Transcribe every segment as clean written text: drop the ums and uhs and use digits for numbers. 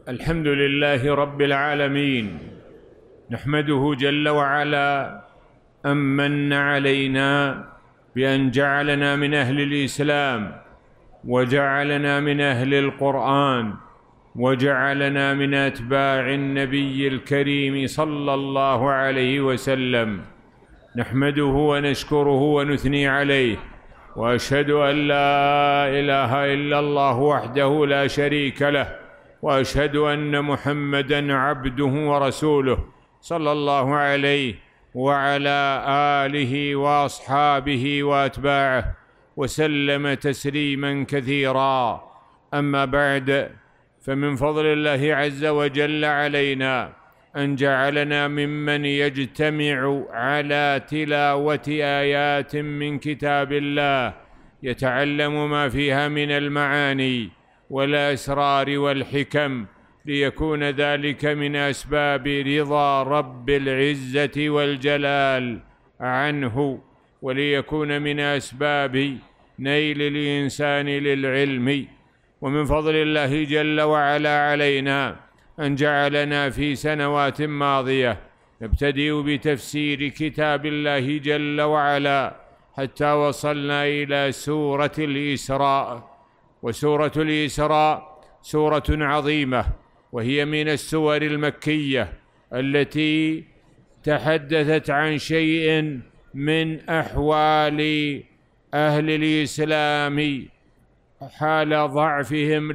الحمد لله رب العالمين، نحمده جل وعلا أن من علينا بأن جعلنا من أهل الإسلام، وجعلنا من أهل القرآن، وجعلنا من أتباع النبي الكريم صلى الله عليه وسلم. نحمده ونشكره ونثني عليه، وأشهد أن لا إله إلا الله وحده لا شريك له، وأشهد أن محمدًا عبده ورسوله صلى الله عليه وعلى آله وأصحابه وأتباعه وسلم تسليمًا كثيرًا. أما بعد، فمن فضل الله عز وجل علينا أن جعلنا ممن يجتمع على تلاوة آيات من كتاب الله، يتعلم ما فيها من المعاني والأسرار والحكم، ليكون ذلك من أسباب رضا رب العزة والجلال عنه، وليكون من أسباب نيل الإنسان للعلم. ومن فضل الله جل وعلا علينا أن جعلنا في سنوات ماضية نبتدئ بتفسير كتاب الله جل وعلا حتى وصلنا إلى سورة الإسراء. وسورة الإسراء سورة عظيمة، وهي من السور المكية التي تحدثت عن شيء من أحوال أهل الإسلام حال ضعفهم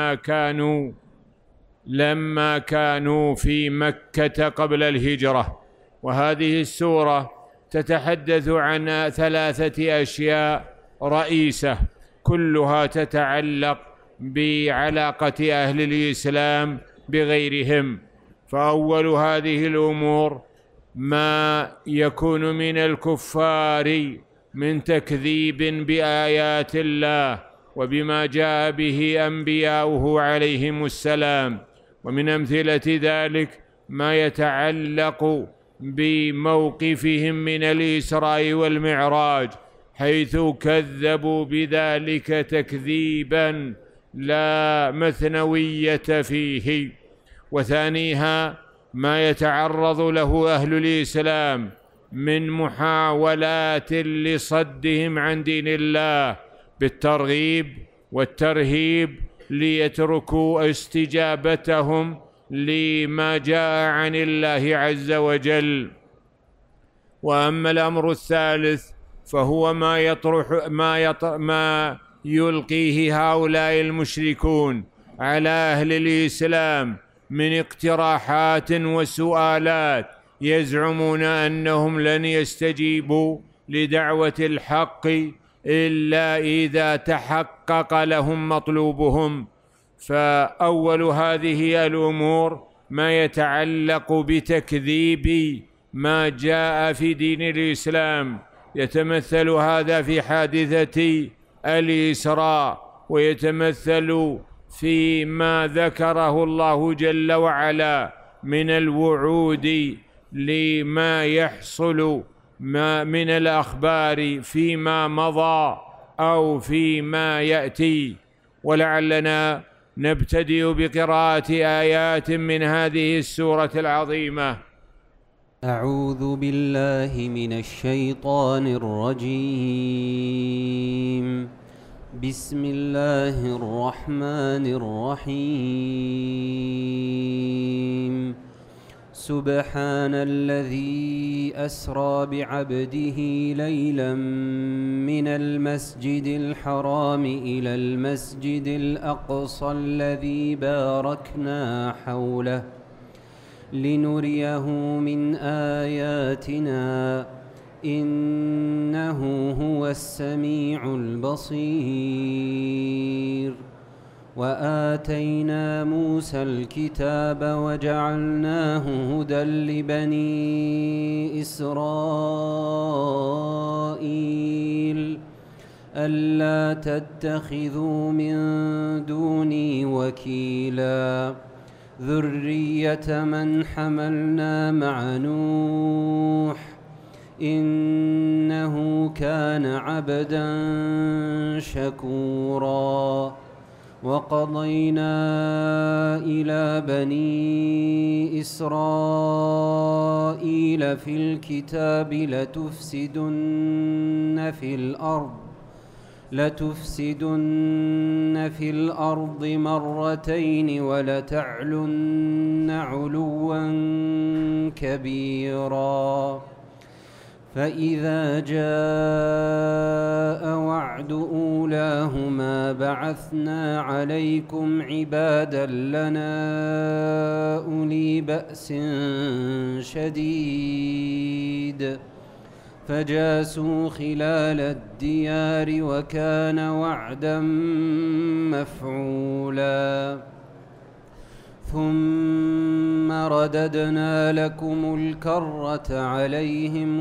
لما كانوا في مكة قبل الهجرة. وهذه السورة تتحدث عن 3 أشياء رئيسة، كلها تتعلق بعلاقة أهل الإسلام بغيرهم. فأول هذه الأمور ما يكون من الكفار من تكذيب بآيات الله وبما جاء به أنبياؤه عليهم السلام. ومن أمثلة ذلك ما يتعلق بموقفهم من الإسراء والمعراج، حيث كذبوا بذلك تكذيبا لا مثنوية فيه. وثانيها ما يتعرض له أهل الإسلام من محاولات لصدهم عن دين الله بالترغيب والترهيب ليتركوا استجابتهم لما جاء عن الله عز وجل. وأما الأمر الثالث فهو ما يلقيه هؤلاء المشركون على أهل الإسلام من اقتراحات وسؤالات، يزعمون أنهم لن يستجيبوا لدعوة الحق إلا إذا تحقق لهم مطلوبهم. فأول هذه الأمور ما يتعلق بتكذيب ما جاء في دين الإسلام، يتمثل هذا في حادثة الإسراء، ويتمثل فيما ذكره الله جل وعلا من الوعود لما يحصل من الأخبار فيما مضى أو فيما يأتي. ولعلنا نبتدئ بقراءة آيات من هذه السورة العظيمة. أعوذ بالله من الشيطان الرجيم. بسم الله الرحمن الرحيم. سبحان الذي أسرى بعبده ليلا من المسجد الحرام إلى المسجد الأقصى الذي باركنا حوله لنريه من آياتنا إنه هو السميع البصير. وآتينا موسى الكتاب وجعلناه هدى لبني إسرائيل ألا تتخذوا من دوني وكيلا ذرية من حملنا مع نوح إنه كان عبدا شكورا. وقضينا إلى بني إسرائيل في الكتاب لتفسدن في الأرض مرتين ولتعلن علوا كبيرا فإذا جاء وعد أولاهما بعثنا عليكم عبادا لنا أولي بأس شديد فجاسوا خلال الديار وكان وعدا مفعولا ثم رددنا لكم الكرة عليهم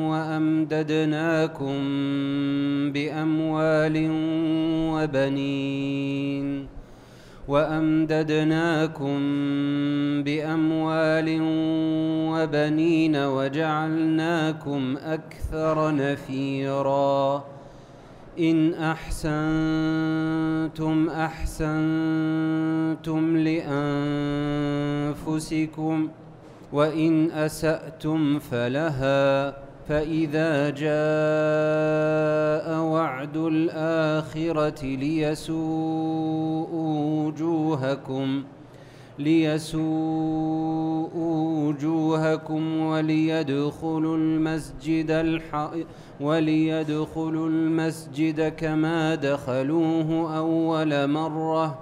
وأمددناكم بأموال وبنين وجعلناكم أكثر نفيرا إن أحسنتم أحسنتم لأنفسكم وإن أسأتم فلها فإذا جاء وعد الآخرة ليسوءوا وجوهكم وليدخلوا المسجد كما دخلوه أول مرة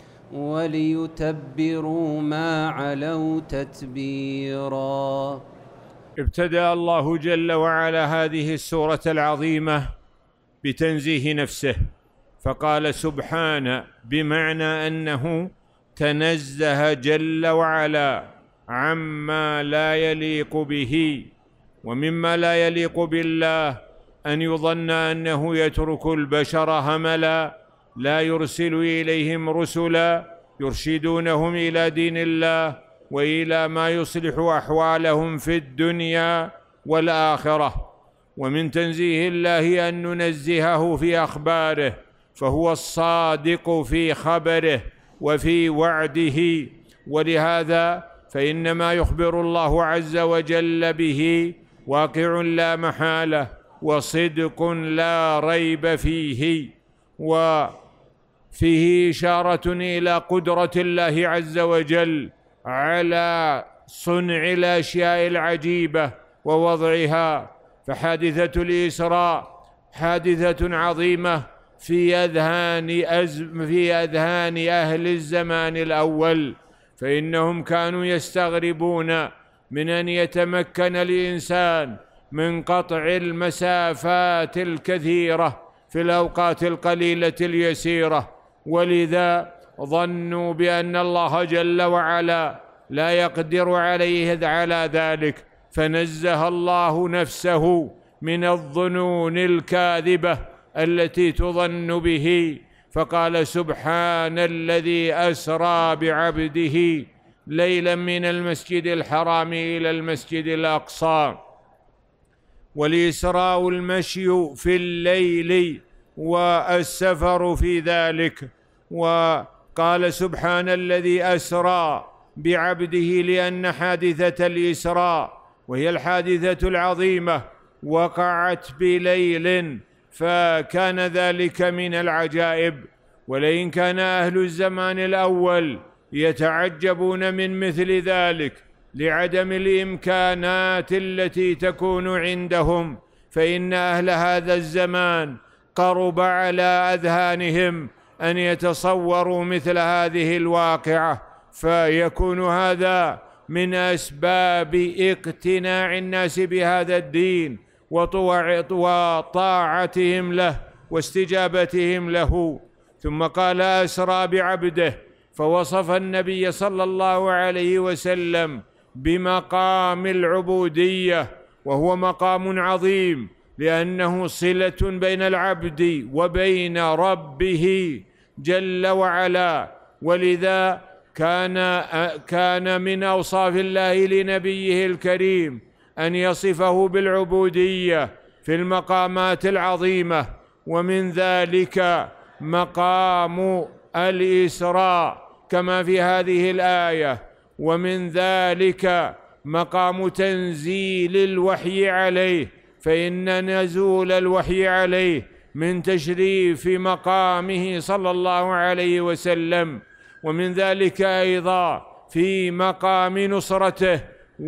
وليتبروا ما علوا تتبيرا. ابتدأ الله جل وعلا هذه السورة العظيمة بتنزيه نفسه، فقال سبحانه، بمعنى أنه تنزه جل وعلا عما لا يليق به. ومما لا يليق بالله أن يظن أنه يترك البشر هملا، لا يرسل إليهم رسلا يرشدونهم إلى دين الله وإلى ما يصلح أحوالهم في الدنيا والآخرة. ومن تنزيه الله أن ننزهه في أخباره، فهو الصادق في خبره وفي وعده، ولهذا فإنما يخبر الله عز وجل به واقع لا محالة وصدق لا ريب فيه، وفيه إشارة إلى قدرة الله عز وجل على صنع الأشياء العجيبة ووضعها. فحادثة الإسراء حادثة عظيمة في أذهان أهل الزمان الأول، فإنهم كانوا يستغربون من أن يتمكن الإنسان من قطع المسافات الكثيرة في الأوقات القليلة اليسيرة، ولذا ظنوا بأن الله جل وعلا لا يقدر على ذلك، فنزه الله نفسه من الظنون الكاذبة التي تظن به، فقال سبحان الذي أسرى بعبده ليلا من المسجد الحرام إلى المسجد الأقصى. والإسراء المشي في الليل والسفر في ذلك. وقال سبحان الذي أسرى بعبده لأن حادثة الإسراء وهي الحادثة العظيمة وقعت بليل، فكان ذلك من العجائب. ولئن كان أهل الزمان الأول يتعجبون من مثل ذلك لعدم الإمكانات التي تكون عندهم، فإن أهل هذا الزمان قرب على أذهانهم أن يتصوروا مثل هذه الواقعة، فيكون هذا من أسباب اقتناع الناس بهذا الدين وطاعتهم له واستجابتهم له. ثم قال أسرى بعبده، فوصف النبي صلى الله عليه وسلم بمقام العبودية، وهو مقام عظيم لأنه صلة بين العبد وبين ربه جل وعلا. ولذا كان من أوصاف الله لنبيه الكريم أن يصفه بالعبودية في المقامات العظيمة، ومن ذلك مقام الإسراء كما في هذه الآية. ومن ذلك مقام تنزيل الوحي عليه، فإن نزول الوحي عليه من تشريف مقامه صلى الله عليه وسلم. ومن ذلك أيضا في مقام نصرته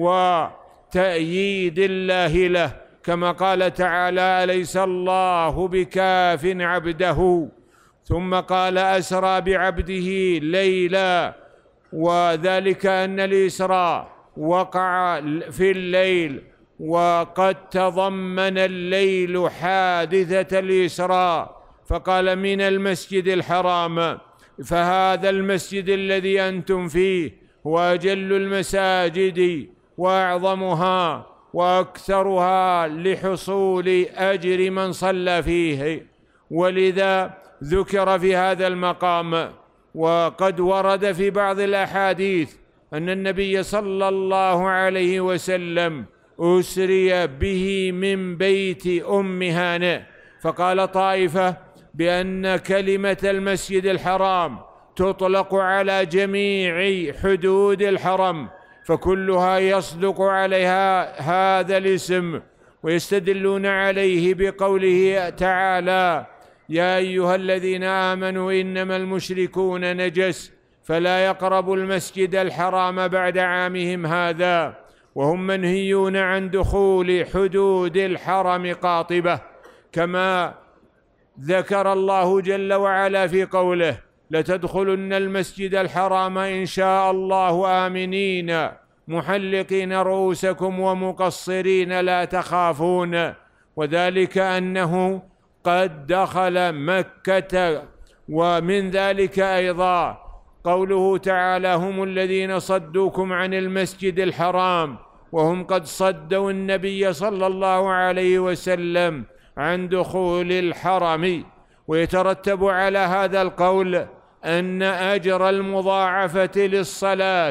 وتأييد الله له، كما قال تعالى: أليس الله بكاف عبده. ثم قال: أسرى بعبده ليلا، وذلك أن الإسراء وقع في الليل، وقد تضمن الليل حادثة الإسراء، فقال: من المسجد الحرام. فهذا المسجد الذي أنتم فيه هو أجل المساجد وأعظمها وأكثرها لحصول أجر من صلى فيه، ولذا ذكر في هذا المقام. وقد ورد في بعض الأحاديث أن النبي صلى الله عليه وسلم أسري به من بيت أم هانئ، فقال طائفة بأن كلمة المسجد الحرام تطلق على جميع حدود الحرم، فكلها يصدق عليها هذا الاسم، ويستدلون عليه بقوله تعالى: يا أيها الذين آمنوا إنما المشركون نجس فلا يقربوا المسجد الحرام بعد عامهم هذا، وهم منهيون عن دخول حدود الحرم قاطبة، كما ذكر الله جل وعلا في قوله: لتدخلن المسجد الحرام إن شاء الله آمنين محلقين رؤوسكم ومقصرين لا تخافون. وذلك أنه قد دخل مكة. ومن ذلك أيضا قوله تعالى: هم الذين صدوكم عن المسجد الحرام، وهم قد صدوا النبي صلى الله عليه وسلم عن دخول الحرم. ويترتب على هذا القول أن أجر المضاعفة للصلاة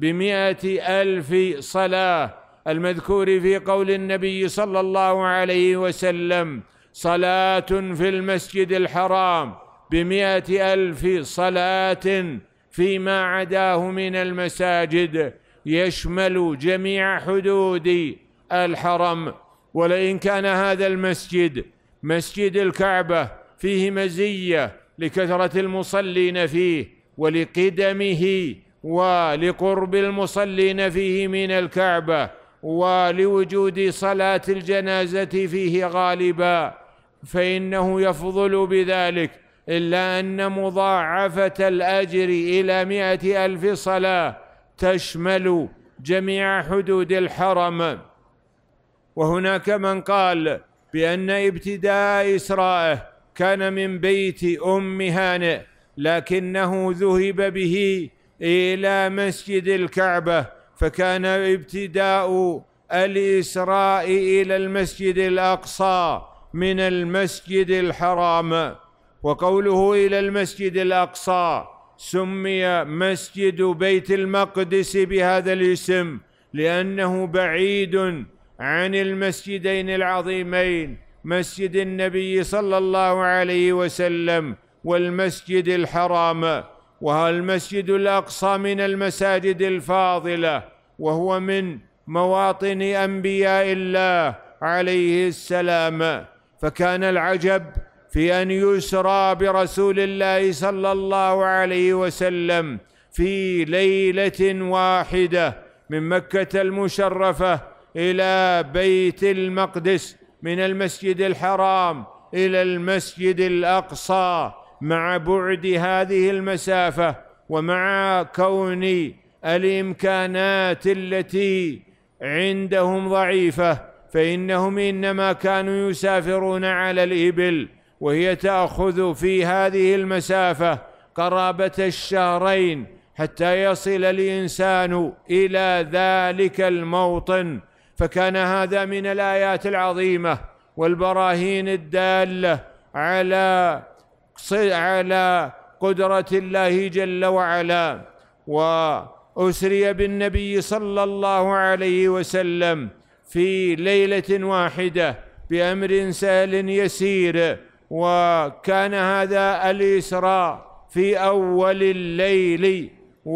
ب100,000 صلاة المذكور في قول النبي صلى الله عليه وسلم: صلاة في المسجد الحرام ب100,000 صلاة فيما عداه من المساجد، يشمل جميع حدود الحرم. ولئن كان هذا المسجد مسجد الكعبة فيه مزية لكثرة المصلين فيه ولقدمه ولقرب المصلين فيه من الكعبة ولوجود صلاة الجنازة فيه غالبا، فإنه يفضل بذلك، إلا أن مضاعفة الأجر إلى 100,000 صلاة تشمل جميع حدود الحرم. وهناك من قال بأن ابتداء إسراءه كان من بيت أم هانئ، لكنه ذهب به إلى مسجد الكعبة، فكان ابتداء الإسراء إلى المسجد الأقصى من المسجد الحرام. وقوله إلى المسجد الأقصى سمي مسجد بيت المقدس بهذا الاسم لأنه بعيد عن المسجدين العظيمين، مسجد النبي صلى الله عليه وسلم والمسجد الحرام. وهو المسجد الأقصى من المساجد الفاضلة، وهو من مواطن أنبياء الله عليه السلام. فكان العجب في أن يسرى برسول الله صلى الله عليه وسلم في ليلة واحدة من مكة المشرفة إلى بيت المقدس، من المسجد الحرام إلى المسجد الأقصى، مع بعد هذه المسافة ومع كون الإمكانات التي عندهم ضعيفة، فإنهم إنما كانوا يسافرون على الإبل، وهي تأخذ في هذه المسافة قرابة الشهرين حتى يصل الإنسان إلى ذلك الموطن. فكان هذا من الآيات العظيمة والبراهين الدالة على قدرة الله جل وعلا. وأسري بالنبي صلى الله عليه وسلم في ليلة واحدة بأمر سهل يسير، وكان هذا الإسراء في أول الليل.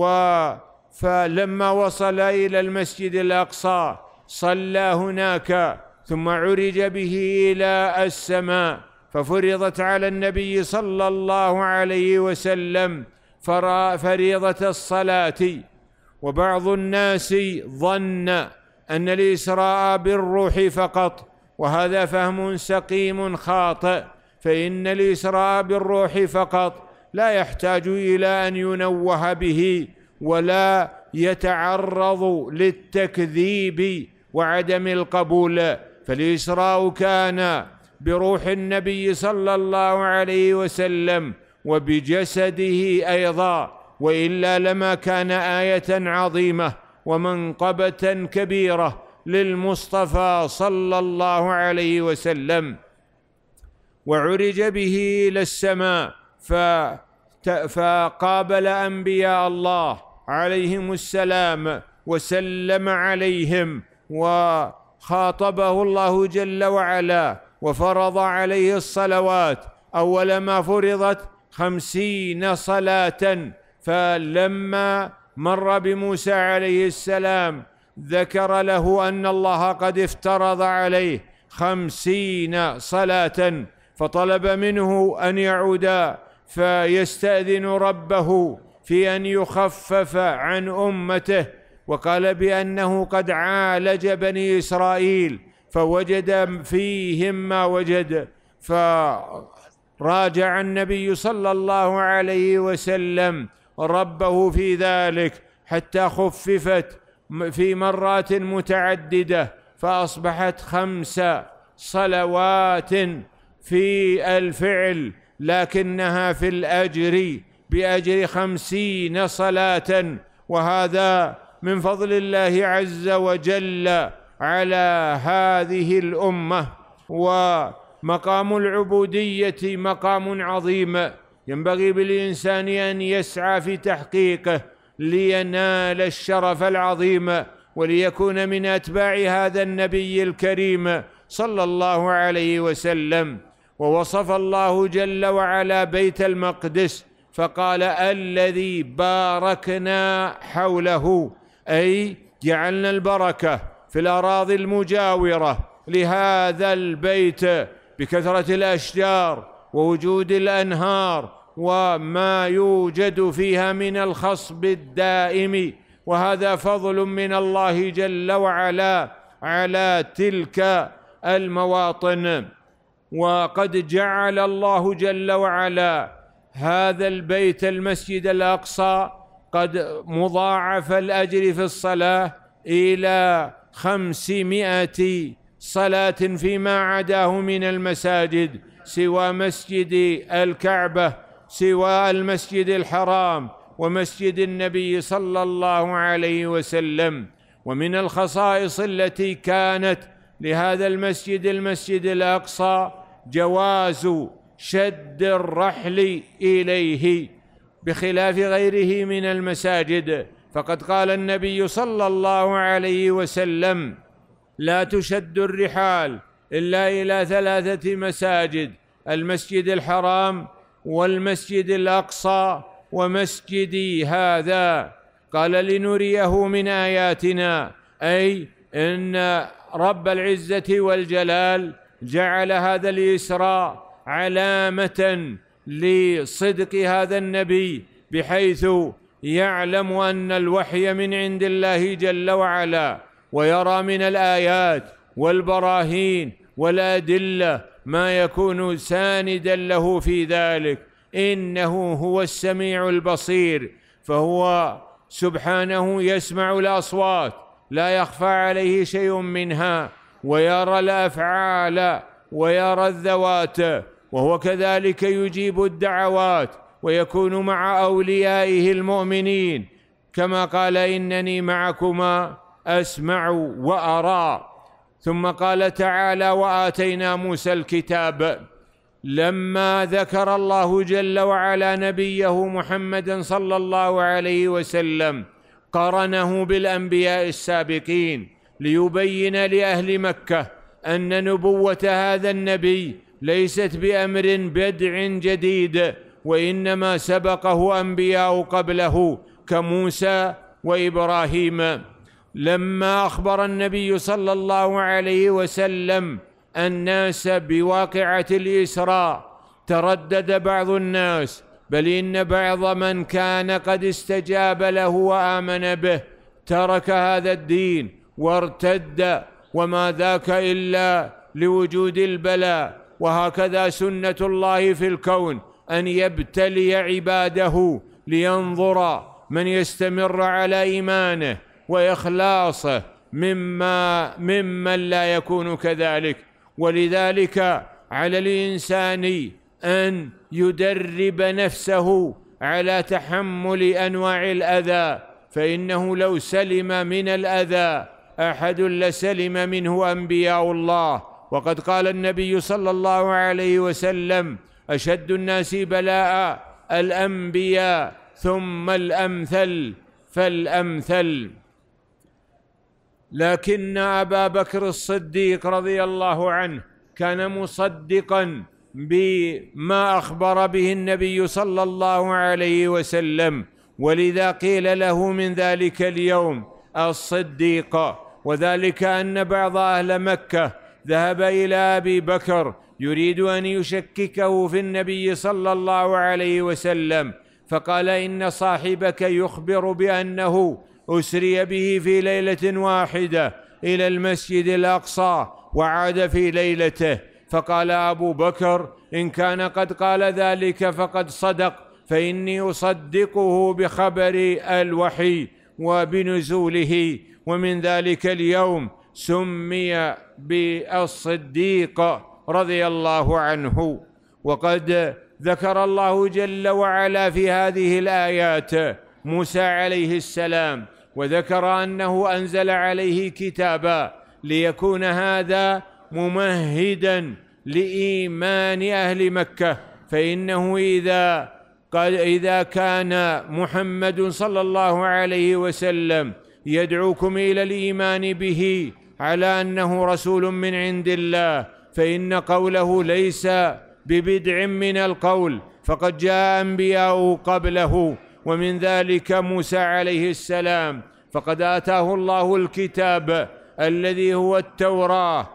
فلما وصل إلى المسجد الأقصى صلى هناك، ثم عرج به إلى السماء، ففرضت على النبي صلى الله عليه وسلم فريضة الصلاة. وبعض الناس ظن أن الإسراء بالروح فقط، وهذا فهم سقيم خاطئ، فإن الإسراء بالروح فقط لا يحتاج إلى أن ينوه به ولا يتعرض للتكذيب وعدم القبول، فالإسراء كان بروح النبي صلى الله عليه وسلم وبجسده أيضا، وإلا لما كان آية عظيمة ومنقبة كبيرة للمصطفى صلى الله عليه وسلم. وعرج به إلى السماء فقابل أنبياء الله عليهم السلام وسلم عليهم، وخاطبه الله جل وعلا وفرض عليه الصلوات. أول ما فرضت 50 صلاة، فلما مر بموسى عليه السلام ذكر له أن الله قد افترض عليه 50 صلاة، فطلب منه أن يعود فيستأذن ربه في أن يخفف عن أمته، وقال بأنه قد عالج بني إسرائيل فوجد فيهم ما وجد، فراجع النبي صلى الله عليه وسلم ربه في ذلك حتى خففت في مرات متعددة، فأصبحت 5 صلوات في الفعل، لكنها في الأجر بأجر 50 صلاة، وهذا من فضل الله عز وجل على هذه الأمة. ومقام العبودية مقام عظيم ينبغي بالإنسان أن يسعى في تحقيقه لينال الشرف العظيم، وليكون من أتباع هذا النبي الكريم صلى الله عليه وسلم. ووصف الله جل وعلا بيت المقدس فقال: الذي باركنا حوله، أي جعلنا البركة في الأراضي المجاورة لهذا البيت بكثرة الأشجار ووجود الأنهار وما يوجد فيها من الخصب الدائم، وهذا فضل من الله جل وعلا على تلك المواطن. وقد جعل الله جل وعلا هذا البيت المسجد الأقصى قد مضاعف الأجر في الصلاة إلى 500 صلاة فيما عداه من المساجد، سوى مسجد الكعبة، سوى المسجد الحرام ومسجد النبي صلى الله عليه وسلم. ومن الخصائص التي كانت لهذا المسجد الأقصى جواز شد الرحل إليه بخلاف غيره من المساجد، فقد قال النبي صلى الله عليه وسلم: لا تشد الرحال إلا إلى 3 مساجد: المسجد الحرام والمسجد الأقصى ومسجدي هذا. قال: لنريه من آياتنا، أي إن رب العزة والجلال جعل هذا الإسراء علامة لصدق هذا النبي، بحيث يعلم أن الوحي من عند الله جل وعلا، ويرى من الآيات والبراهين والأدلة ما يكون ساندا له في ذلك. إنه هو السميع البصير، فهو سبحانه يسمع الأصوات لا يخفى عليه شيء منها، ويرى الأفعال ويرى الذوات، وهو كذلك يجيب الدعوات ويكون مع أوليائه المؤمنين، كما قال: إنني معكما أسمع وأرى. ثم قال تعالى: وآتينا موسى الكتاب. لما ذكر الله جل وعلا نبيه محمدا صلى الله عليه وسلم قرنه بالأنبياء السابقين ليبين لأهل مكة أن نبوة هذا النبي ليست بأمر بدع جديد، وإنما سبقه أنبياء قبله كموسى وإبراهيم. لما أخبر النبي صلى الله عليه وسلم الناس بواقعة الإسراء تردد بعض الناس، بل إن بعض من كان قد استجاب له وآمن به ترك هذا الدين وارتد، وما ذاك إلا لوجود البلاء. وهكذا سنة الله في الكون أن يبتلي عباده لينظر من يستمر على إيمانه وإخلاصه ممن لا يكون كذلك. ولذلك على الإنسان أن يدرب نفسه على تحمل أنواع الأذى، فإنه لو سلم من الأذى أحد لسلم منه أنبياء الله. وقد قال النبي صلى الله عليه وسلم: أشد الناس بلاء الأنبياء ثم الأمثل فالأمثل. لكن أبا بكر الصديق رضي الله عنه كان مصدقا بما أخبر به النبي صلى الله عليه وسلم، ولذا قيل له من ذلك اليوم الصديق. وذلك أن بعض أهل مكة ذهب إلى أبي بكر يريد أن يشككه في النبي صلى الله عليه وسلم، فقال: إن صاحبك يخبر بأنه أسري به في ليلة واحدة إلى المسجد الأقصى وعاد في ليلته. فقال أبو بكر: إن كان قد قال ذلك فقد صدق، فإني أصدقه بخبر الوحي وبنزوله. ومن ذلك اليوم سمي بالصديق رضي الله عنه. وقد ذكر الله جل وعلا في هذه الآيات موسى عليه السلام، وذكر أنه أنزل عليه كتابا ليكون هذا ممهدا لإيمان أهل مكة. فإنه إذا كان محمد صلى الله عليه وسلم يدعوكم إلى الإيمان به على أنه رسول من عند الله، فإن قوله ليس ببدع من القول، فقد جاء أنبياء قبله، ومن ذلك موسى عليه السلام، فقد آتاه الله الكتاب الذي هو التوراة،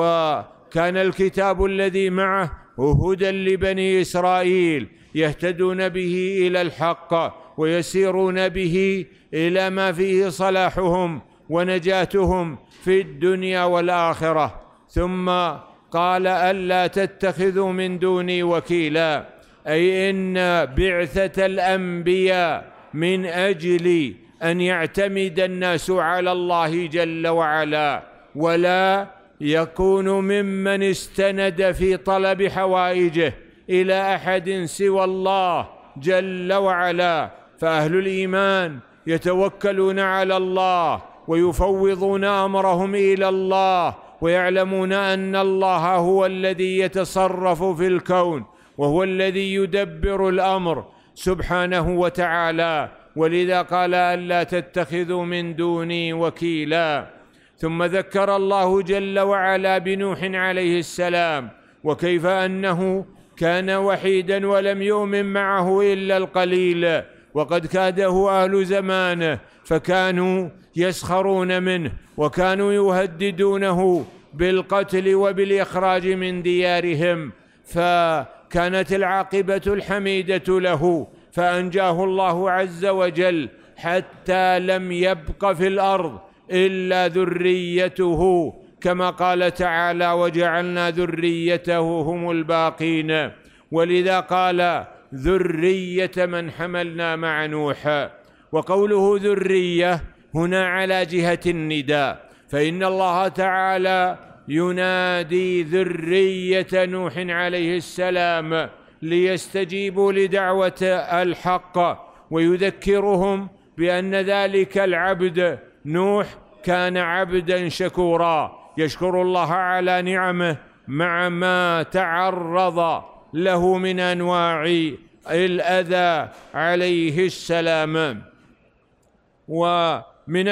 وكان الكتاب الذي معه هدى لبني إسرائيل يهتدون به إلى الحق ويسيرون به إلى ما فيه صلاحهم ونجاتهم في الدنيا والآخرة. ثم قال: ألا تتخذوا من دوني وكيلا، أي إن بعثة الأنبياء من أجل أن يعتمد الناس على الله جل وعلا، ولا يكون ممن استند في طلب حوائجه إلى أحد سوى الله جل وعلا. فأهل الإيمان يتوكلون على الله ويفوضون أمرهم إلى الله، ويعلمون أن الله هو الذي يتصرف في الكون، وهو الذي يدبر الأمر سبحانه وتعالى. ولذا قال: ألا تتخذوا من دوني وكيلا. ثم ذكر الله جل وعلا بنوح عليه السلام، وكيف أنه كان وحيدا ولم يؤمن معه إلا القليل، وقد كاده أهل زمانه فكانوا يسخرون منه، وكانوا يهددونه بالقتل وبالإخراج من ديارهم، فكانت العاقبة الحميدة له، فأنجاه الله عز وجل حتى لم يبق في الأرض إلا ذريته، كما قال تعالى: وجعلنا ذريته هم الباقين. ولذا قال: ذرية من حملنا مع نوح. وقوله ذرية هنا على جهة النداء، فإن الله تعالى ينادي ذرية نوح عليه السلام ليستجيبوا لدعوة الحق، ويذكرهم بأن ذلك العبد نوح كان عبدا شكورا يشكر الله على نعمه مع ما تعرض له من أنواع الأذى عليه السلام. ومن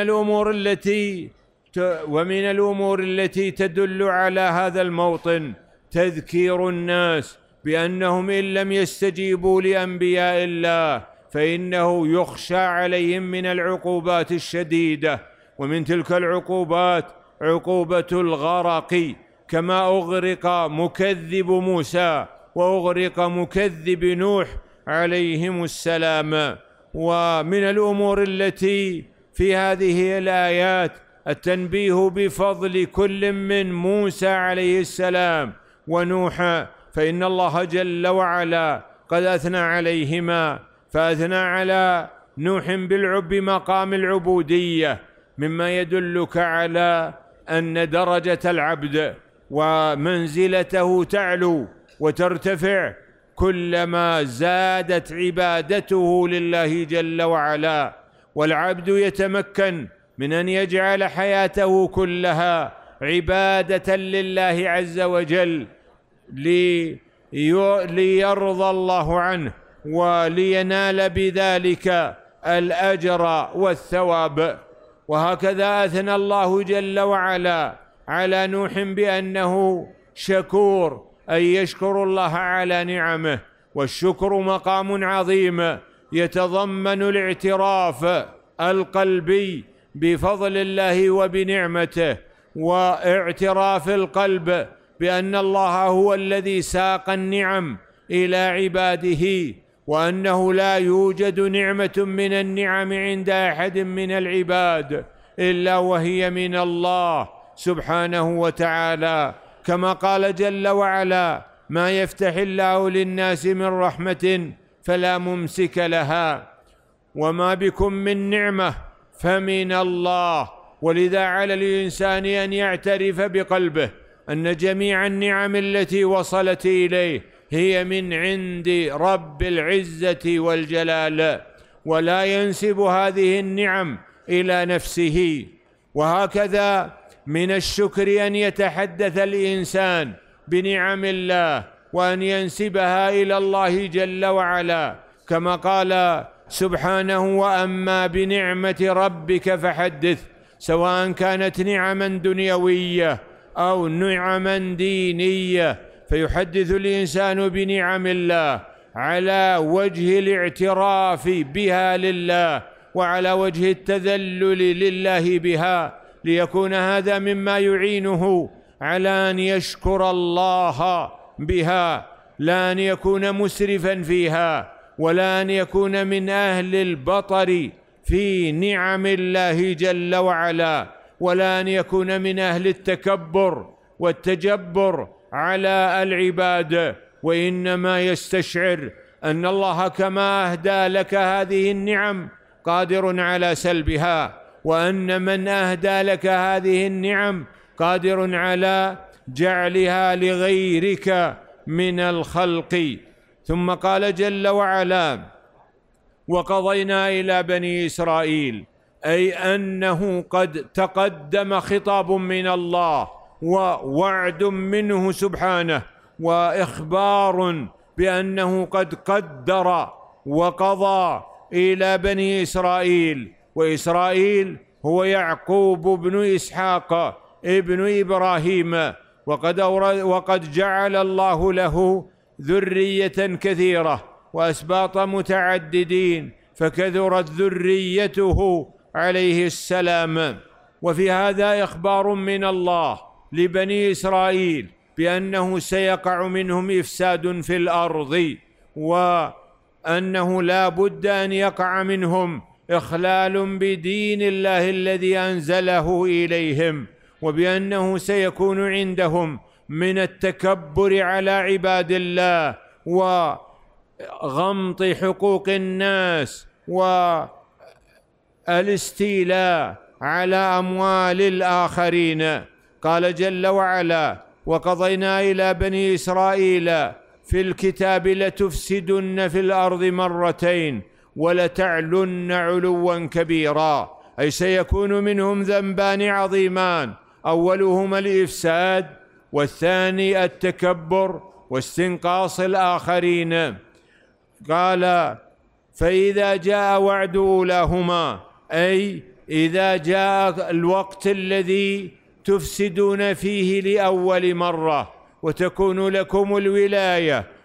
الأمور التي تدل على هذا الموطن تذكير الناس بأنهم إن لم يستجيبوا لأنبياء الله فإنه يخشى عليهم من العقوبات الشديدة، ومن تلك العقوبات عقوبة الغرق، كما أغرق مكذب موسى وأغرق مكذب نوح عليهم السلام. ومن الأمور التي في هذه الآيات التنبيه بفضل كل من موسى عليه السلام ونوح، فإن الله جل وعلا قد أثنى عليهما، فأثنى على نوح بمقام العبودية، مما يدلك على أن درجة العبد ومنزلته تعلو وترتفع كلما زادت عبادته لله جل وعلا. والعبد يتمكن من أن يجعل حياته كلها عبادة لله عز وجل ليرضى الله عنه ولينال بذلك الأجر والثواب. وهكذا أثنى الله جل وعلا على نوح بأنه شكور، أي يشكر الله على نعمه. والشكر مقام عظيم يتضمن الاعتراف القلبي بفضل الله وبنعمته، واعتراف القلب بأن الله هو الذي ساق النعم إلى عباده، وأنه لا يوجد نعمة من النعم عند أحد من العباد إلا وهي من الله سبحانه وتعالى، كما قال جل وعلا: ما يفتح الله للناس من رحمة فلا ممسك لها، وما بكم من نعمة فمن الله. ولذا على الإنسان أن يعترف بقلبه أن جميع النعم التي وصلت إليه هي من عند رب العزة والجلال، ولا ينسب هذه النعم إلى نفسه. وهكذا من الشكر أن يتحدث الإنسان بنعم الله وأن ينسبها إلى الله جل وعلا، كما قال سبحانه: وأما بنعمة ربك فحدث، سواء كانت نعما دنيوية أو نعما دينية، فيحدث الإنسان بنعم الله على وجه الاعتراف بها لله وعلى وجه التذلل لله بها، ليكون هذا مما يعينه على أن يشكر الله بها، لا أن يكون مسرفا فيها، ولا أن يكون من أهل البطر في نعم الله جل وعلا، ولا أن يكون من أهل التكبر والتجبر على العباد، وإنما يستشعر أن الله كما أهدى لك هذه النعم قادر على سلبها، وأن من أهدى لك هذه النعم قادر على جعلها لغيرك من الخلق. ثم قال جل وعلا: وقضينا إلى بني إسرائيل، أي أنه قد تقدم خطاب من الله ووعد منه سبحانه وإخبار بأنه قد قدر وقضى إلى بني إسرائيل. وإسرائيل هو يعقوب بن إسحاق ابن إبراهيم، وقد جعل الله له ذرية كثيرة وأسباط متعددين، فكثرت ذريته عليه السلام. وفي هذا إخبار من الله لبني إسرائيل بأنه سيقع منهم إفساد في الأرض، وأنه لا بد أن يقع منهم إخلال بدين الله الذي أنزله إليهم، وبأنه سيكون عندهم من التكبر على عباد الله وغمط حقوق الناس والاستيلاء على أموال الآخرين. قال جل وعلا: وقضينا إلى بني إسرائيل في الكتاب لتفسدن في الأرض مرتين ولتعلن علوا كبيرا، أي سيكون منهم ذنبان عظيمان، أولهما الإفساد، والثاني التكبر واستنقاص الآخرين. قال: فإذا جاء وعد أولاهما، أي إذا جاء الوقت الذي تفسدون فيه لأول مرة وتكون لكم الولاية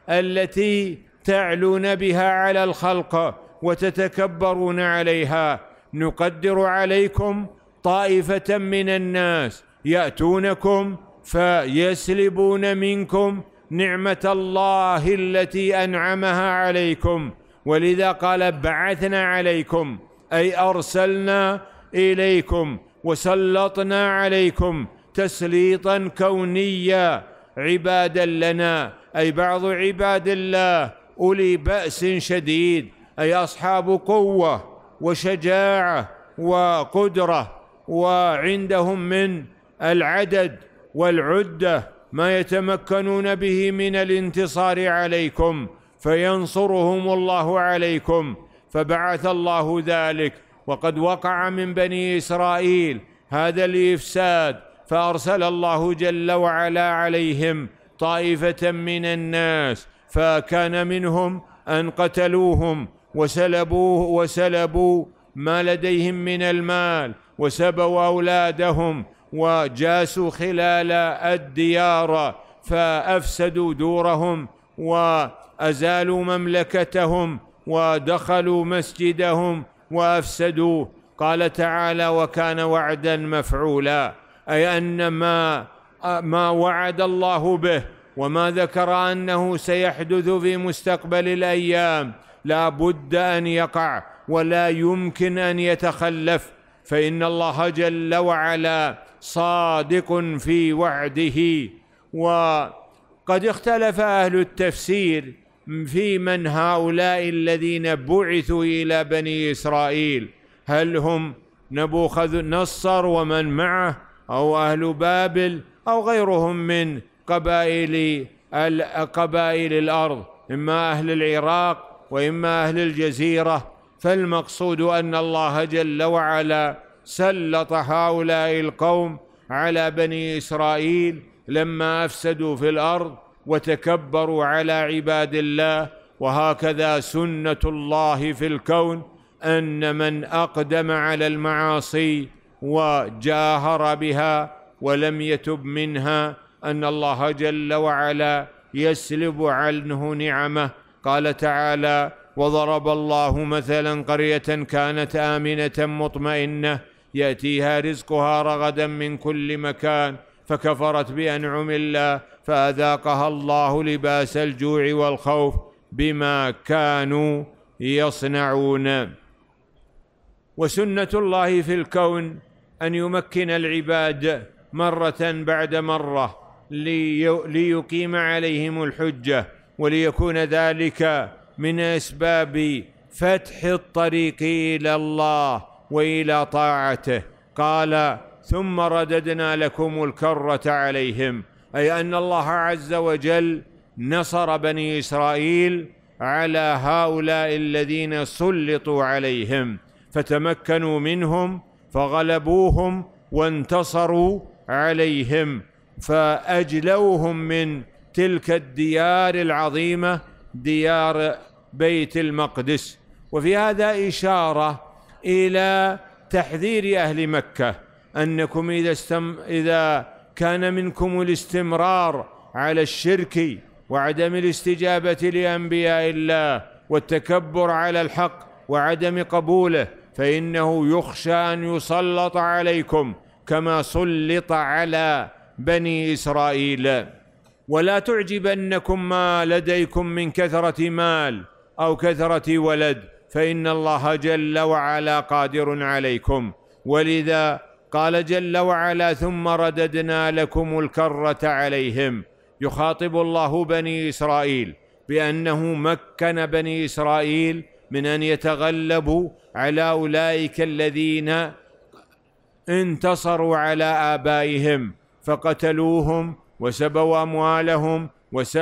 التي تعلون بها على الخلق وتتكبرون عليها. نقدر عليكم طائفة من الناس يأتونكم فيسلبون منكم نعمة الله التي أنعمها عليكم، ولذا قال بعثنا عليكم، أي أرسلنا إليكم وسلطنا عليكم تسليطا كونيا عبادا لنا، أي بعض عباد الله أولي بأس شديد، أي أصحاب قوة وشجاعة وقدرة، وعندهم من العدد والعدة ما يتمكنون به من الانتصار عليكم، فينصرهم الله عليكم. فبعث الله ذلك، وقد وقع من بني إسرائيل هذا الإفساد، فأرسل الله جل وعلا عليهم طائفة من الناس، فكان منهم أن قتلوهم وسلبوا ما لديهم من المال، وسبوا أولادهم، وجاسوا خلال الديار فأفسدوا دورهم وأزالوا مملكتهم ودخلوا مسجدهم وأفسدوه. قال تعالى: وكان وعدا مفعولا، أي أن ما وعد الله به وما ذكر أنه سيحدث في مستقبل الأيام لا بد أن يقع ولا يمكن أن يتخلف، فإن الله جل وعلا صادق في وعده. وقد اختلف أهل التفسير في من هؤلاء الذين بعثوا إلى بني إسرائيل، هل هم نبوخذ نصر ومن معه، أو أهل بابل، أو غيرهم من قبائل الأرض، إما أهل العراق وإما أهل الجزيرة. فالمقصود أن الله جل وعلا سلط هؤلاء القوم على بني إسرائيل لما أفسدوا في الأرض وتكبروا على عباد الله. وهكذا سنة الله في الكون، أن من أقدم على المعاصي وجاهر بها ولم يتب منها أن الله جل وعلا يسلب عنه نعمه. قال تعالى: وضرب الله مثلا قرية كانت آمنة مطمئنة يأتيها رزقها رغدا من كل مكان فكفرت بأنعم الله فأذاقها الله لباس الجوع والخوف بما كانوا يصنعون. وسنة الله في الكون أن يمكن العباد مرة بعد مرة ليقيم عليهم الحجة، وليكون ذلك من أسباب فتح الطريق إلى الله وإلى طاعته. قال: ثم رددنا لكم الكرة عليهم، أي أن الله عز وجل نصر بني إسرائيل على هؤلاء الذين سلطوا عليهم، فتمكنوا منهم فغلبوهم وانتصروا عليهم، فأجلوهم من تلك الديار العظيمة ديار بيت المقدس. وفي هذا إشارة إلى تحذير أهل مكة أنكم إذا كان منكم الاستمرار على الشرك وعدم الاستجابة لأنبياء الله والتكبر على الحق وعدم قبوله، فإنه يخشى أن يسلط عليكم كما سلط على بني إسرائيل. ولا تعجبنكم ما لديكم من كثرة مال أو كثرة ولد، فإن الله جل وعلا قادر عليكم. ولذا قال جل وعلا: ثم رددنا لكم الكرة عليهم. يخاطب الله بني إسرائيل بأنه مكن بني إسرائيل من أن يتغلبوا على أولئك الذين انتصروا على آبائهم فقتلوهم وسبوا أموالهم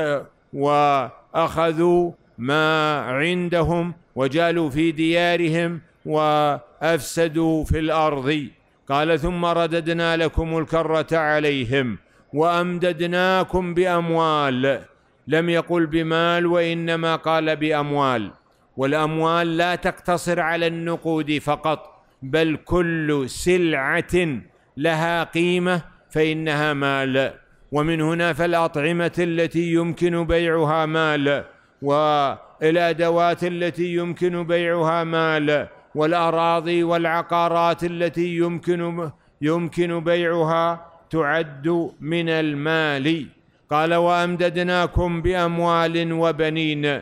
وأخذوا ما عندهم وجالوا في ديارهم وأفسدوا في الأرض. قال: ثم رددنا لكم الكرة عليهم وأمددناكم بأموال. لم يقل بمال، وإنما قال بأموال. والأموال لا تقتصر على النقود فقط، بل كل سلعة لها قيمة فإنها مال. ومن هنا فالأطعمة التي يمكن بيعها مال، والأدوات التي يمكن بيعها مال، والأراضي والعقارات التي يمكن بيعها تعد من المال. قال وأمددناكم بأموال وبنين.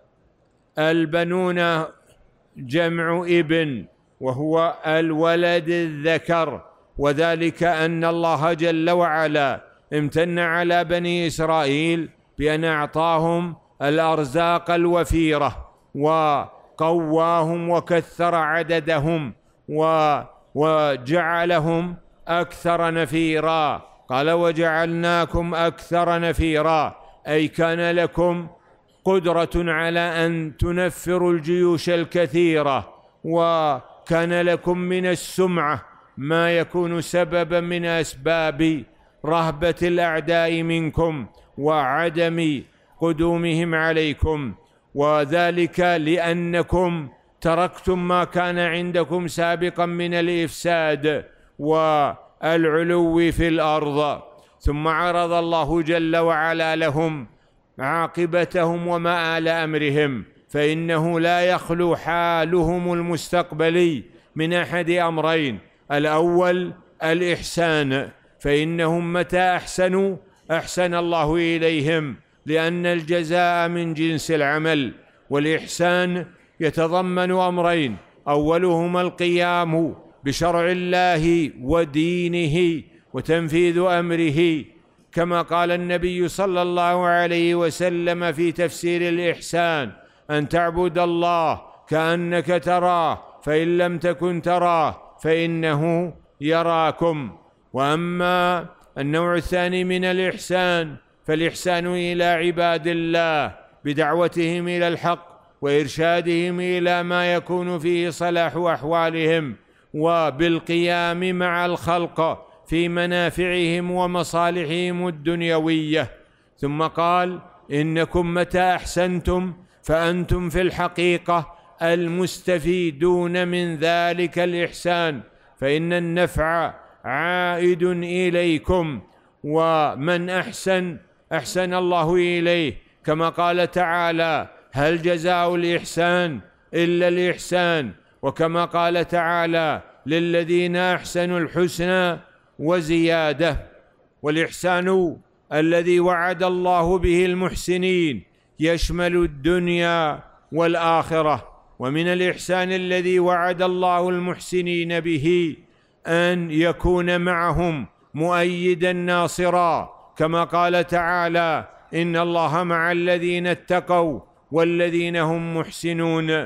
البنون جمع ابن، وهو الولد الذكر، وذلك أن الله جل وعلا امتن على بني إسرائيل بأن أعطاهم الأرزاق الوفيرة وقواهم وكثر عددهم وجعلهم أكثر نفيرا. قال وجعلناكم أكثر نفيرا، أي كان لكم قدرة على أن تنفروا الجيوش الكثيرة، وكان لكم من السمعة ما يكون سببا من أسباب رهبة الأعداء منكم وعدم قدومهم عليكم، وذلك لأنكم تركتم ما كان عندكم سابقا من الإفساد والعلو في الأرض. ثم عرض الله جل وعلا لهم عاقبتهم ومآل أمرهم، فإنه لا يخلو حالهم المستقبلي من أحد أمرين: الأول الإحسان، فإنهم متى أحسنوا أحسن الله إليهم، لأن الجزاء من جنس العمل. والإحسان يتضمن أمرين: أولهما القيام بشرع الله ودينه وتنفيذ أمره، كما قال النبي صلى الله عليه وسلم في تفسير الإحسان: أن تعبد الله كأنك تراه، فإن لم تكن تراه فإنه يراكم. وأما النوع الثاني من الإحسان فالإحسان إلى عباد الله بدعوتهم إلى الحق وإرشادهم إلى ما يكون فيه صلاح أحوالهم، وبالقيام مع الخلق في منافعهم ومصالحهم الدنيوية. ثم قال: إنكم متى أحسنتم فأنتم في الحقيقة المستفيدون من ذلك الإحسان، فإن النفع عائد إليكم، ومن أحسن أحسن الله إليه، كما قال تعالى: هل جزاء الإحسان إلا الإحسان، وكما قال تعالى: للذين أحسنوا الحسنى وزيادة. والإحسان الذي وعد الله به المحسنين يشمل الدنيا والآخرة. ومن الإحسان الذي وعد الله المحسنين به أن يكون معهم مؤيدا ناصرا، كما قال تعالى: إن الله مع الذين اتقوا والذين هم محسنون.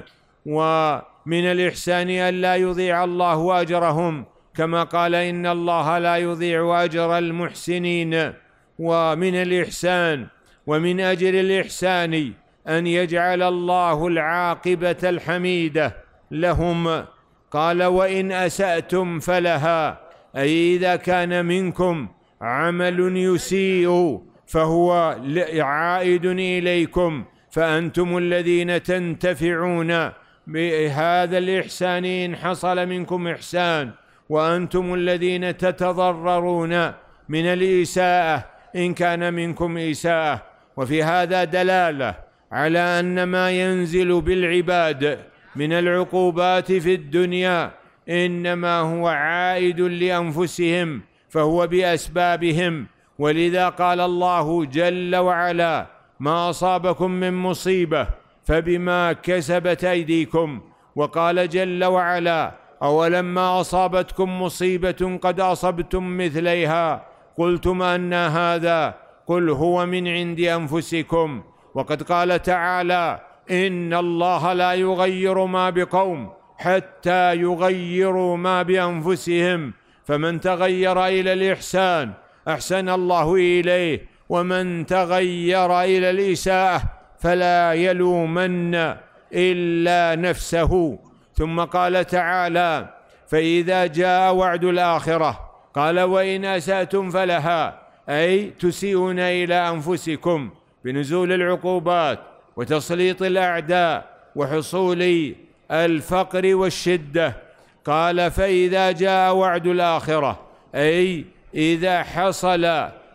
ومن الإحسان أن لا يضيع الله أجرهم، كما قال: إن الله لا يضيع أجر المحسنين. ومن الإحسان ومن أجل الإحسان أن يجعل الله العاقبة الحميدة لهم. قال: وإن أسأتم فلها، أي إذا كان منكم عمل يسيء فهو عائد إليكم، فأنتم الذين تنتفعون بهذا الإحسان إن حصل منكم إحسان، وأنتم الذين تتضررون من الإساءة إن كان منكم إساءة. وفي هذا دلالة على أن ما ينزل بالعباد من العقوبات في الدنيا إنما هو عائد لأنفسهم، فهو بأسبابهم. ولذا قال الله جل وعلا: ما أصابكم من مصيبة فبما كسبت أيديكم. وقال جل وعلا: أولما أصابتكم مصيبة قد أصبتم مثليها قلتم أن هذا، قل هو من عند أنفسكم. وقد قال تعالى: إن الله لا يغير ما بقوم حتى يغيروا ما بأنفسهم، فمن تغير إلى الإحسان أحسن الله إليه، ومن تغير إلى الإساءة فلا يلومن إلا نفسه. ثم قال تعالى: فإذا جاء وعد الآخرة قال: وإن أسأتم فلها، أي تسيئون إلى أنفسكم بنزول العقوبات وتسليط الأعداء وحصول الفقر والشدة. قال: فإذا جاء وعد الآخرة، أي إذا حصل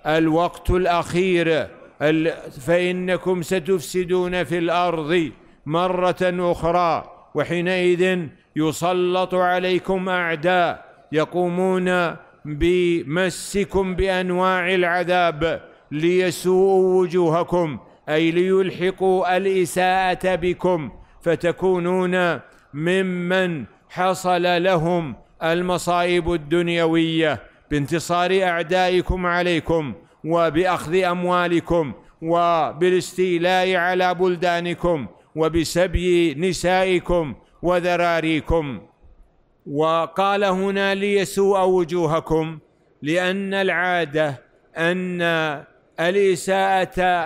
الوقت الأخير، فإنكم ستفسدون في الأرض مرة أخرى، وحينئذ يسلط عليكم أعداء يقومون بمسكم بأنواع العذاب ليسوءوا وجوهكم، أي ليلحقوا الإساءة بكم، فتكونون ممن حصل لهم المصائب الدنيوية بانتصار أعدائكم عليكم وبأخذ أموالكم وبالاستيلاء على بلدانكم وبسبي نسائكم وذراريكم. وقال هنا ليسوء وجوهكم، لأن العادة أن الإساءة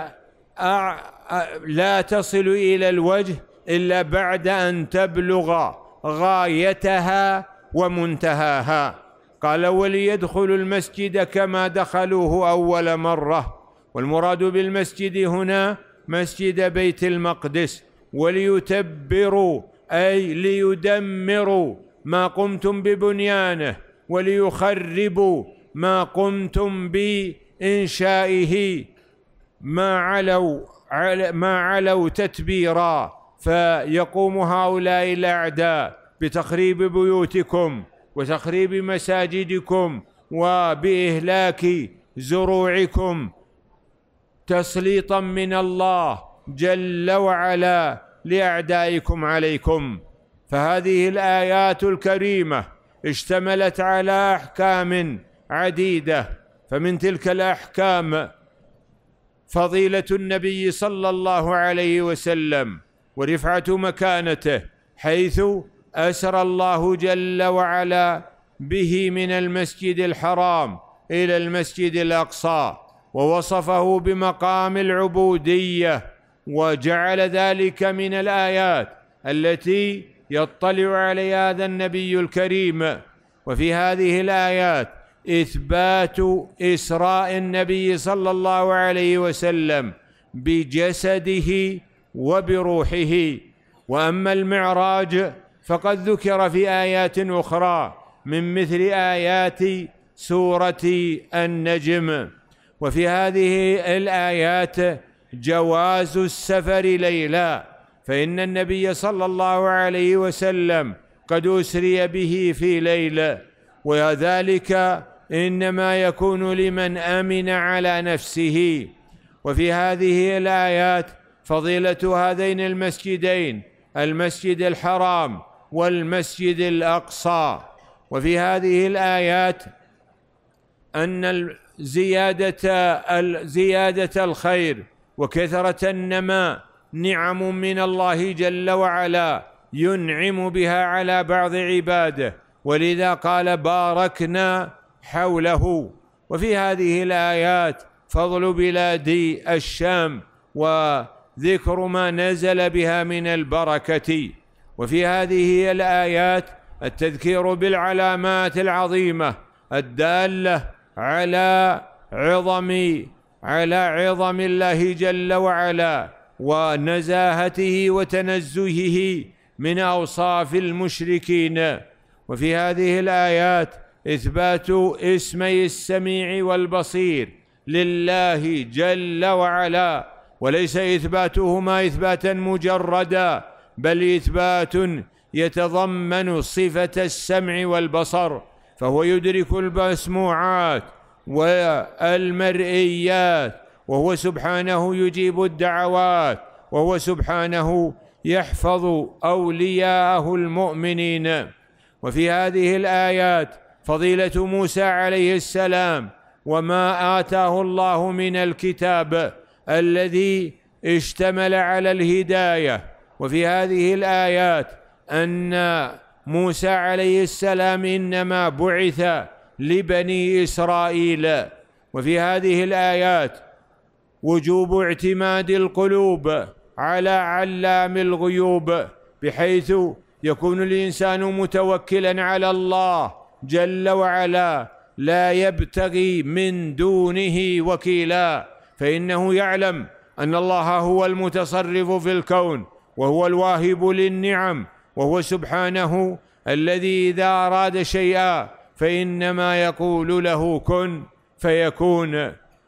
لا تصل إلى الوجه إلا بعد أن تبلغ غايتها ومنتهاها. قال وليدخلوا المسجد كما دخلوه أول مرة، والمراد بالمسجد هنا مسجد بيت المقدس، وليتبروا أي ليدمروا ما قمتم ببنيانه، وليخربوا ما قمتم بإنشائه، ما علوا تتبيرا. فيقوم هؤلاء الأعداء بتخريب بيوتكم وتخريب مساجدكم وبإهلاك زروعكم تسليطا من الله جل وعلا لأعدائكم عليكم. فهذه الآيات الكريمة اشتملت على أحكام عديدة، فمن تلك الأحكام فضيلة النبي صلى الله عليه وسلم ورفعة مكانته، حيث أسرى الله جل وعلا به من المسجد الحرام إلى المسجد الأقصى، ووصفه بمقام العبودية، وجعل ذلك من الآيات التي يطلع عليها هذا النبي الكريم. وفي هذه الآيات إثبات إسراء النبي صلى الله عليه وسلم بجسده وبروحه. وأما المعراج فقد ذكر في آيات أخرى من مثل آيات سورة النجم. وفي هذه الآيات جواز السفر ليلا، فإن النبي صلى الله عليه وسلم قد أسري به في ليلة، وذلك إنما يكون لمن أمن على نفسه. وفي هذه الآيات فضيلة هذين المسجدين، المسجد الحرام والمسجد الأقصى. وفي هذه الآيات أن زيادة الخير وكثرة النماء نعم من الله جل وعلا ينعم بها على بعض عباده، ولذا قال باركنا حوله. وفي هذه الآيات فضل بلاد الشام وذكر ما نزل بها من البركة. وفي هذه الآيات التذكير بالعلامات العظيمة الدالة على عظم الله جل وعلا ونزاهته وتنزهه من أوصاف المشركين. وفي هذه الآيات إثبات اسمي السميع والبصير لله جل وعلا، وليس إثباتهما إثباتا مجردا، بل إثبات يتضمن صفة السمع والبصر، فهو يدرك المسموعات والمرئيات، وهو سبحانه يجيب الدعوات، وهو سبحانه يحفظ أولياءه المؤمنين. وفي هذه الآيات فضيلة موسى عليه السلام وما آتاه الله من الكتاب الذي اشتمل على الهداية. وفي هذه الآيات أن موسى عليه السلام إنما بعث لبني إسرائيل. وفي هذه الآيات وجوب اعتماد القلوب على علام الغيوب، بحيث يكون الإنسان متوكلا على الله جل وعلا لا يبتغي من دونه وكيلا، فإنه يعلم أن الله هو المتصرف في الكون، وهو الواهب للنعم، وهو سبحانه الذي إذا أراد شيئا فإنما يقول له كن فيكون.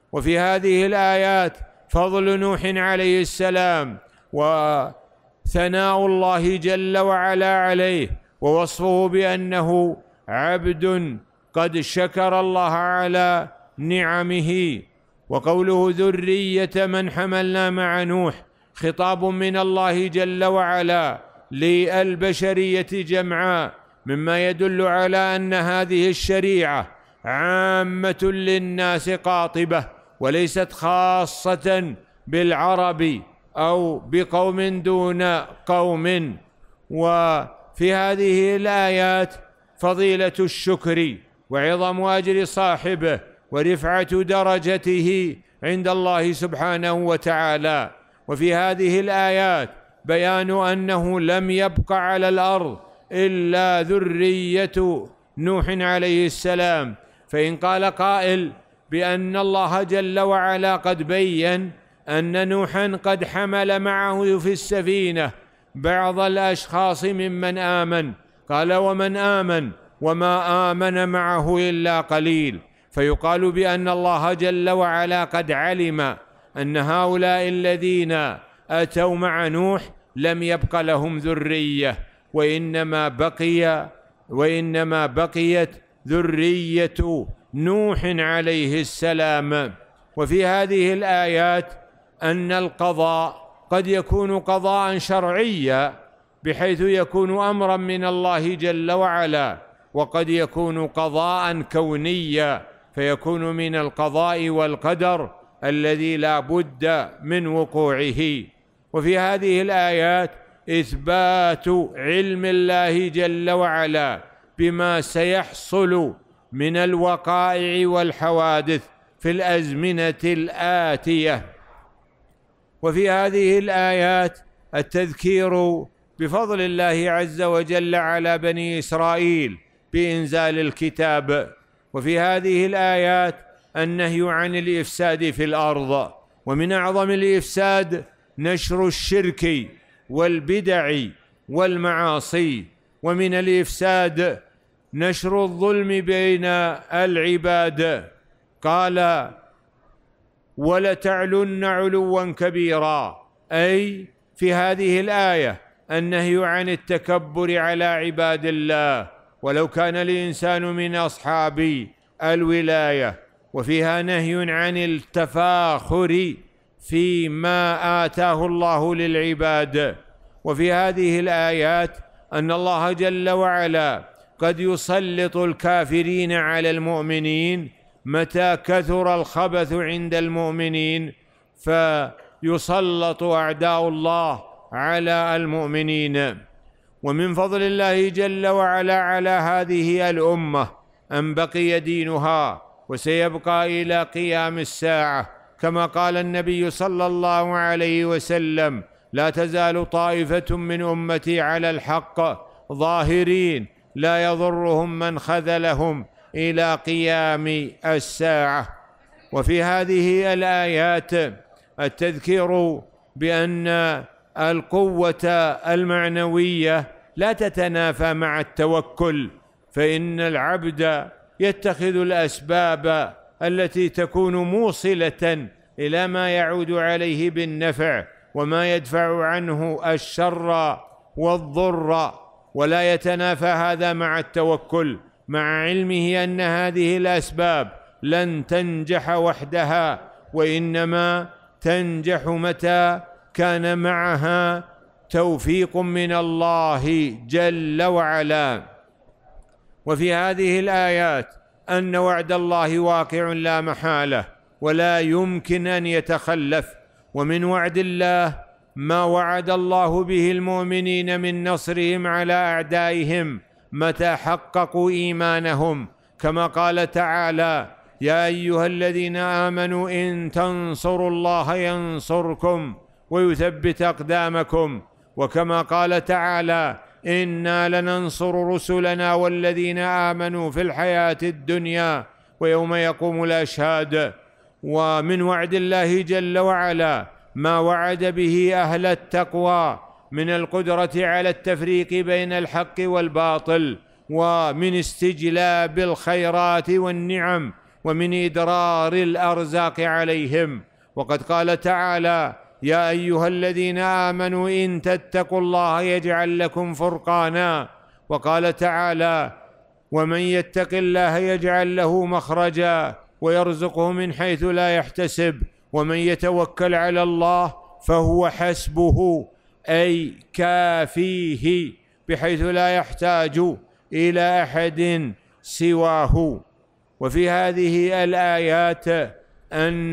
وفي هذه الآيات فضل نوح عليه السلام وثناء الله جل وعلا عليه ووصفه بأنه عبد قد شكر الله على نعمه. وقوله ذرية من حملنا مع نوح خطاب من الله جل وعلا للبشرية جمعاء، مما يدل على أن هذه الشريعة عامة للناس قاطبة وليست خاصة بالعرب أو بقوم دون قوم. وفي هذه الآيات فضيلة الشكر وعظم أجر صاحبه ورفعة درجته عند الله سبحانه وتعالى. وفي هذه الآيات بيان أنه لم يبق على الأرض إلا ذرية نوح عليه السلام. فإن قال قائل بأن الله جل وعلا قد بين أن نوحا قد حمل معه في السفينة بعض الأشخاص ممن آمن، قال ومن آمن وما آمن معه إلا قليل، فيقال بأن الله جل وعلا قد علم أن هؤلاء الذين أتوا مع نوح لم يبق لهم ذرية، وإنما بقيت ذرية نوح عليه السلام. وفي هذه الآيات أن القضاء قد يكون قضاء شرعيا بحيث يكون أمرا من الله جل وعلا، وقد يكون قضاء كونيا فيكون من القضاء والقدر الذي لا بد من وقوعه. وفي هذه الآيات إثبات علم الله جل وعلا بما سيحصل من الوقائع والحوادث في الأزمنة الآتية. وفي هذه الآيات التذكير بفضل الله عز وجل على بني إسرائيل بإنزال الكتاب. وفي هذه الآيات النهي عن الإفساد في الأرض، ومن أعظم الإفساد نشر الشرك والبدع والمعاصي، ومن الإفساد نشر الظلم بين العباد. قال ولتعلن علوا كبيرا، أي في هذه الآية النهي عن التكبر على عباد الله ولو كان الإنسان من أصحاب الولاية. وفيها نهي عن التفاخر فيما آتاه الله للعباد. وفي هذه الآيات أن الله جل وعلا قد يسلط الكافرين على المؤمنين متى كثر الخبث عند المؤمنين، فيسلط أعداء الله على المؤمنين. ومن فضل الله جل وعلا على هذه الأمة أن بقي دينها وسيبقى إلى قيام الساعة، كما قال النبي صلى الله عليه وسلم لا تزال طائفة من أمتي على الحق ظاهرين لا يضرهم من خذلهم إلى قيام الساعة. وفي هذه الآيات التذكير بأن القوة المعنوية لا تتنافى مع التوكل، فإن العبد يتخذ الأسباب التي تكون موصلة إلى ما يعود عليه بالنفع وما يدفع عنه الشر والضر، ولا يتنافى هذا مع التوكل، مع علمه أن هذه الأسباب لن تنجح وحدها، وإنما تنجح متى كان معها توفيق من الله جل وعلا. وفي هذه الآيات أن وعد الله واقع لا محالة ولا يمكن أن يتخلف. ومن وعد الله ما وعد الله به المؤمنين من نصرهم على أعدائهم متى حققوا إيمانهم، كما قال تعالى يا أيها الذين آمنوا إن تنصروا الله ينصركم ويثبت أقدامكم، وكما قال تعالى إنا لننصر رسلنا والذين آمنوا في الحياة الدنيا ويوم يقوم الأشهاد. ومن وعد الله جل وعلا ما وعد به أهل التقوى من القدرة على التفريق بين الحق والباطل، ومن استجلاب الخيرات والنعم ومن إدرار الأرزاق عليهم. وقد قال تعالى: يا أيها الذين آمنوا إن تتقوا الله يجعل لكم فرقانا. وقال تعالى: ومن يتق الله يجعل له مخرجا ويرزقه من حيث لا يحتسب ومن يتوكل على الله فهو حسبه، أي كافيه، بحيث لا يحتاج إلى أحد سواه. وفي هذه الآيات أن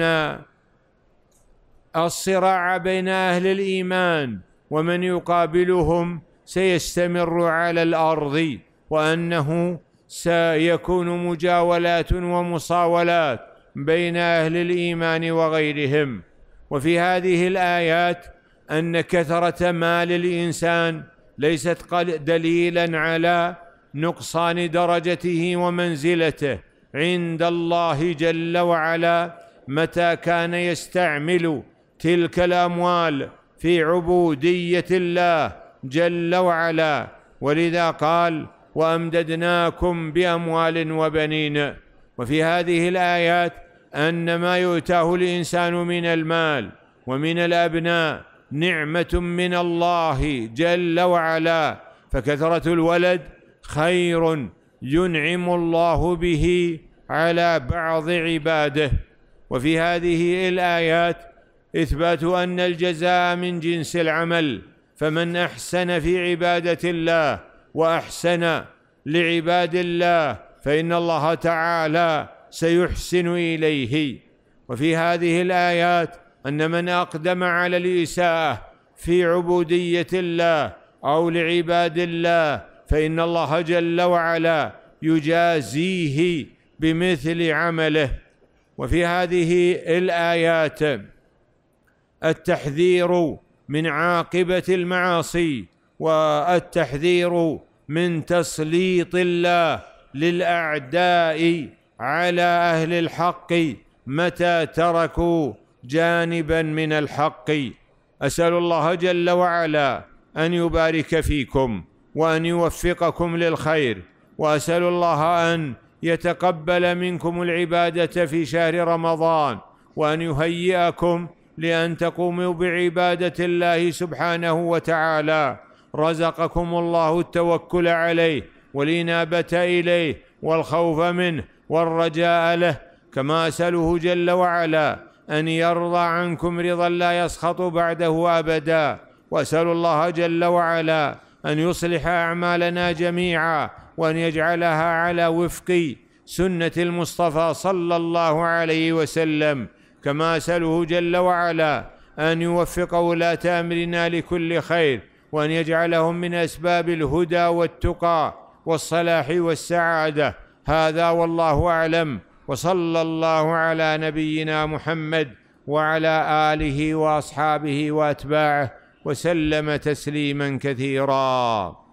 الصراع بين أهل الإيمان ومن يقابلهم سيستمر على الأرض، وأنه سيكون مجاولات ومصاولات بين أهل الإيمان وغيرهم. وفي هذه الآيات أن كثرة مال الإنسان ليست دليلا على نقصان درجته ومنزلته عند الله جل وعلا متى كان يستعمل تلك الأموال في عبودية الله جل وعلا. ولذا قال: وأمددناكم بأموال وبنين. وفي هذه الآيات أن ما يؤتاه الإنسان من المال ومن الأبناء نعمة من الله جل وعلا، فكثرة الولد خير ينعم الله به على بعض عباده. وفي هذه الآيات إثبات أن الجزاء من جنس العمل، فمن أحسن في عبادة الله وأحسن لعباد الله فإن الله تعالى سيحسن إليه. وفي هذه الآيات أن من أقدم على الإساءة في عبودية الله أو لعباد الله فإن الله جل وعلا يجازيه بمثل عمله. وفي هذه الآيات التحذير من عاقبة المعاصي والتحذير من تسليط الله للأعداء على أهل الحق متى تركوا جانبا من الحق. أسأل الله جل وعلا أن يبارك فيكم وأن يوفقكم للخير، وأسأل الله أن يتقبل منكم العبادة في شهر رمضان، وأن يهيئكم لأن تقوموا بعبادة الله سبحانه وتعالى. رزقكم الله التوكل عليه والإنابة إليه والخوف منه والرجاء له، كما أسأله جل وعلا أن يرضى عنكم رضا لا يسخط بعده أبدا. وأسأل الله جل وعلا أن يصلح أعمالنا جميعا وأن يجعلها على وفق سنة المصطفى صلى الله عليه وسلم، كما أسأله جل وعلا أن يوفق ولاة أمرنا لكل خير وأن يجعلهم من أسباب الهدى والتقى والصلاح والسعادة. هذا والله أعلم، وصلى الله على نبينا محمد وعلى آله وأصحابه وأتباعه وسلم تسليما كثيرا.